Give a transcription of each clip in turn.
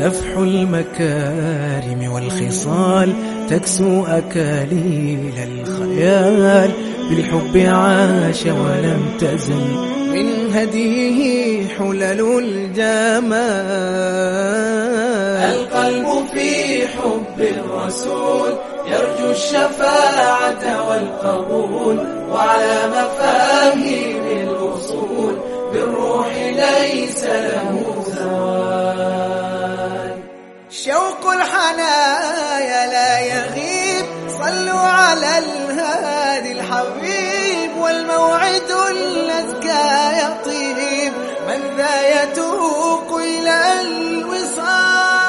نفح المكارم والخصال تكسو أكاليل الخيال، بالحب عاش ولم تزل من هديه حلل الجمال. القلب في حب الرسول يرجو الشفاعة والقبول، وعلى مفاهيم الأصول بالروح ليس له زوال. شوق الحنايا لا يغيب، صلوا على الهادي الحبيب، والموعد الأزكى يطيب، من ذا يتوق إلى الوصال.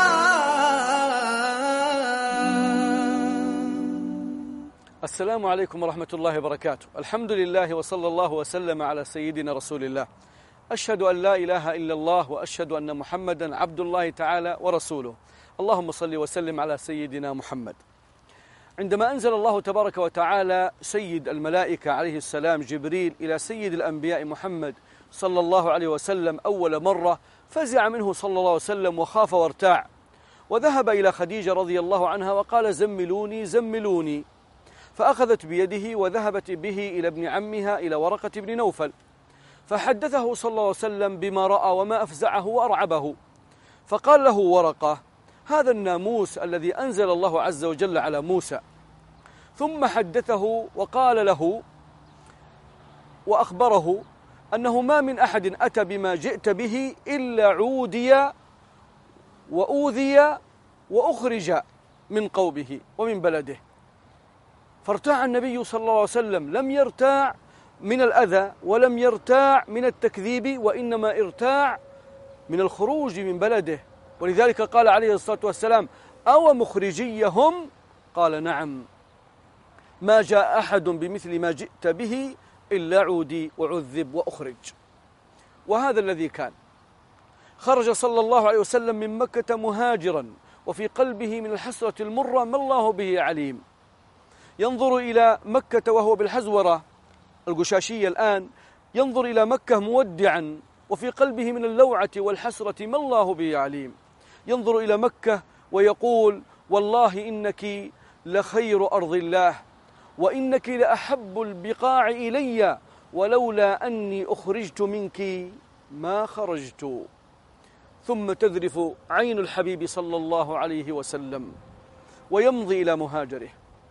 السلام عليكم ورحمة الله وبركاته. الحمد لله وصلى الله وسلم على سيدنا رسول الله. أشهد أن لا إله إلا الله، وأشهد أن محمدا عبد الله تعالى ورسوله. اللهم صل وسلم على سيدنا محمد. عندما أنزل الله تبارك وتعالى سيد الملائكة عليه السلام جبريل إلى سيد الأنبياء محمد صلى الله عليه وسلم أول مرة، فزع منه صلى الله عليه وسلم وخاف وارتاع، وذهب إلى خديجة رضي الله عنها وقال: زملوني زملوني، فأخذت بيده وذهبت به إلى ابن عمها إلى ورقة بن نوفل، فحدثه صلى الله عليه وسلم بما رأى وما أفزعه وأرعبه. فقال له ورقة: هذا الناموس الذي أنزل الله عز وجل على موسى. ثم حدثه وقال له وأخبره أنه ما من أحد أتى بما جئت به إلا عودي وأوذي وأخرج من قومه ومن بلده. فارتاع النبي صلى الله عليه وسلم، لم يرتاع من الأذى ولم يرتاع من التكذيب، وإنما ارتاع من الخروج من بلده. ولذلك قال عليه الصلاة والسلام: أو مخرجيهم؟ قال: نعم، ما جاء أحد بمثل ما جئت به إلا عودي وعذب وأخرج. وهذا الذي كان. خرج صلى الله عليه وسلم من مكة مهاجرا، وفي قلبه من الحسرة المرة ما الله به عليم. ينظر إلى مكة وهو بالحزورة القشاشية الآن، ينظر إلى مكة مودعا، وفي قلبه من اللوعة والحسرة ما الله به عليم. ينظر إلى مكة ويقول: والله إنك لخير أرض الله، وإنك لأحب البقاع إلي، ولولا أني أخرجت منك ما خرجت. ثم تذرف عين الحبيب صلى الله عليه وسلم، ويمضي إلى مهاجره،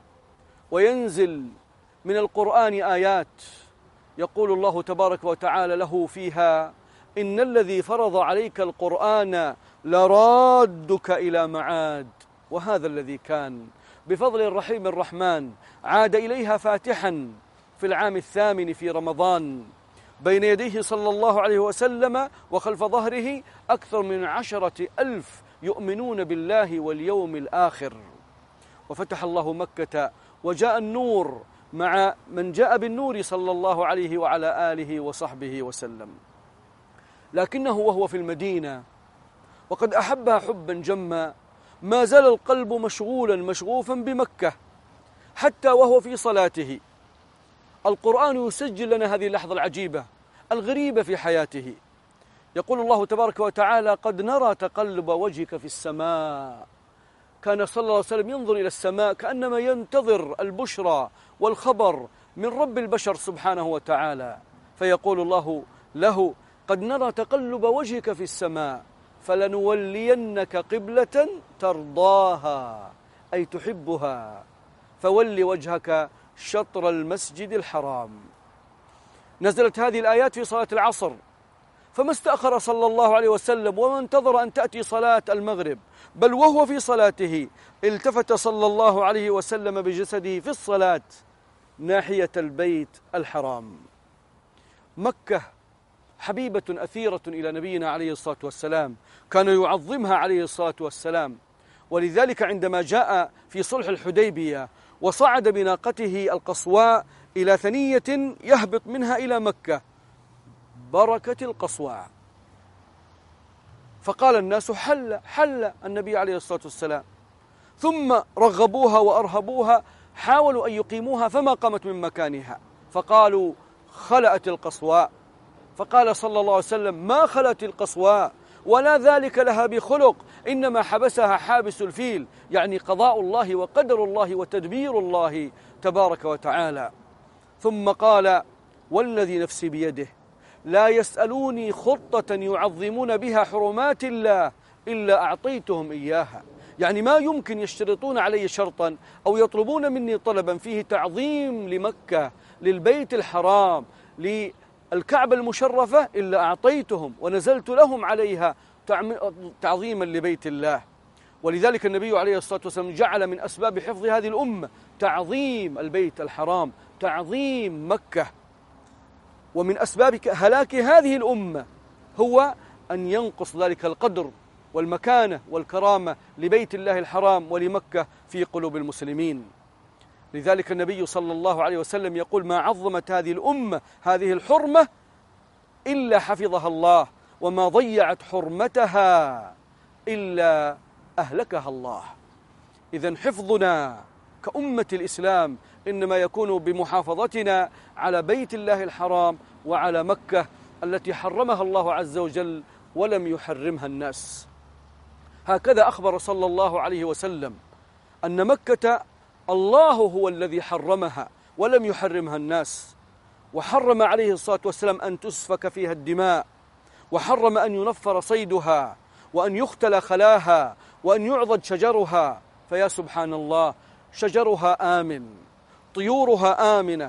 وينزل من القرآن آيات يقول الله تبارك وتعالى له فيها: إن الذي فرض عليك القرآن لرادك إلى معاد. وهذا الذي كان بفضل الرحيم الرحمن عاد إليها فاتحا في العام 8 في رمضان، بين يديه صلى الله عليه وسلم وخلف ظهره أكثر من 10,000 يؤمنون بالله واليوم الآخر. وفتح الله مكة، وجاء النور مع من جاء بالنور صلى الله عليه وعلى آله وصحبه وسلم. لكنه وهو في المدينة وقد أحبها حبا جما، ما زال القلب مشغولا مشغوفا بمكة، حتى وهو في صلاته. القرآن يسجل لنا هذه اللحظة العجيبة الغريبة في حياته. يقول الله تبارك وتعالى: قد نرى تقلب وجهك في السماء. كان صلى الله عليه وسلم ينظر إلى السماء كأنما ينتظر البشرى والخبر من رب البشر سبحانه وتعالى، فيقول الله له: قد نرى تقلب وجهك في السماء فلنولينك قبلة ترضاها، أي تحبها، فول وجهك شطر المسجد الحرام. نزلت هذه الآيات في صلاة العصر، فما استأخر صلى الله عليه وسلم وما انتظر أن تأتي صلاة المغرب، بل وهو في صلاته التفت صلى الله عليه وسلم بجسده في الصلاة ناحية البيت الحرام. مكة حبيبة أثيرة إلى نبينا عليه الصلاة والسلام، كان يعظمها عليه الصلاة والسلام. ولذلك عندما جاء في صلح الحديبية وصعد بناقته القصواء إلى ثنية يهبط منها إلى مكة، بركة القصواء، فقال الناس: حل النبي عليه الصلاة والسلام. ثم رغبوها وأرهبوها، حاولوا أن يقيموها فما قامت من مكانها، فقالوا: خلأت القصواء. فقال صلى الله عليه وسلم: ما خلأت القصواء، ولا ذلك لها بخلق، إنما حبسها حابس الفيل، يعني قضاء الله وقدر الله وتدبير الله تبارك وتعالى. ثم قال: والذي نفسي بيده لا يسألوني خطة يعظمون بها حرمات الله إلا أعطيتهم إياها. يعني ما يمكن يشترطون علي شرطا أو يطلبون مني طلبا فيه تعظيم لمكة، للبيت الحرام، للكعبة المشرفة، إلا أعطيتهم ونزلت لهم عليها تعظيما لبيت الله. ولذلك النبي عليه الصلاة والسلام جعل من أسباب حفظ هذه الأمة تعظيم البيت الحرام، تعظيم مكة. ومن أسباب هلاك هذه الأمة هو أن ينقص ذلك القدر والمكانة والكرامة لبيت الله الحرام ولمكة في قلوب المسلمين. لذلك النبي صلى الله عليه وسلم يقول: ما عظمت هذه الأمة هذه الحرمة إلا حفظها الله، وما ضيعت حرمتها إلا أهلكها الله. إذن حفظنا كأمة الإسلام إنما يكون بمحافظتنا على بيت الله الحرام وعلى مكة التي حرمها الله عز وجل ولم يحرمها الناس. هكذا أخبر صلى الله عليه وسلم أن مكة الله هو الذي حرمها ولم يحرمها الناس، وحرم عليه الصلاة والسلام أن تسفك فيها الدماء، وحرم أن ينفر صيدها، وأن يختل خلاها، وأن يعضد شجرها. فيا سبحان الله، شجرها آمن، طيورها آمنة،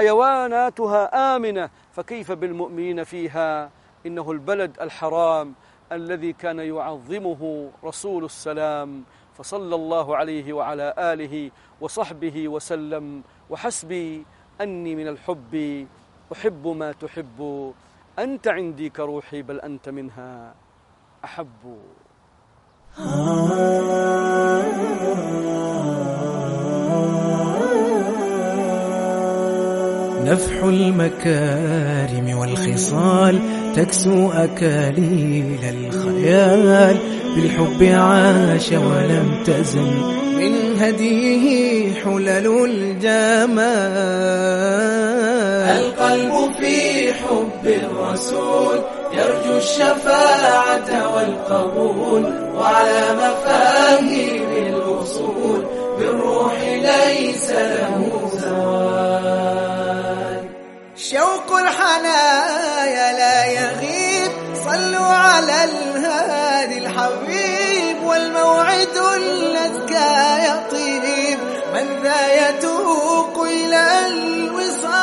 حيواناتها آمنة، فكيف بالمؤمنين فيها؟ إنه البلد الحرام الذي كان يعظمه رسول السلام، فصلى الله عليه وعلى آله وصحبه وسلم. وحسبي أني من الحب أحب ما تحب، أنت عندي كروحي بل أنت منها أحب. نفح المكارم والخصال تكسو أكاليل الخيال، بالحب عاش ولم تزل من هديه حلل الجمال. القلب في حب الرسول يرجو الشفاعة والقبول، وعلى مفاهيم الوصول بالروح ليس له زوال. شوق الحنايا لا يغيب، صلوا على الهادي الحبيب، والموعد الأزكى يطيب، من ذا يتوق إلى الوصال.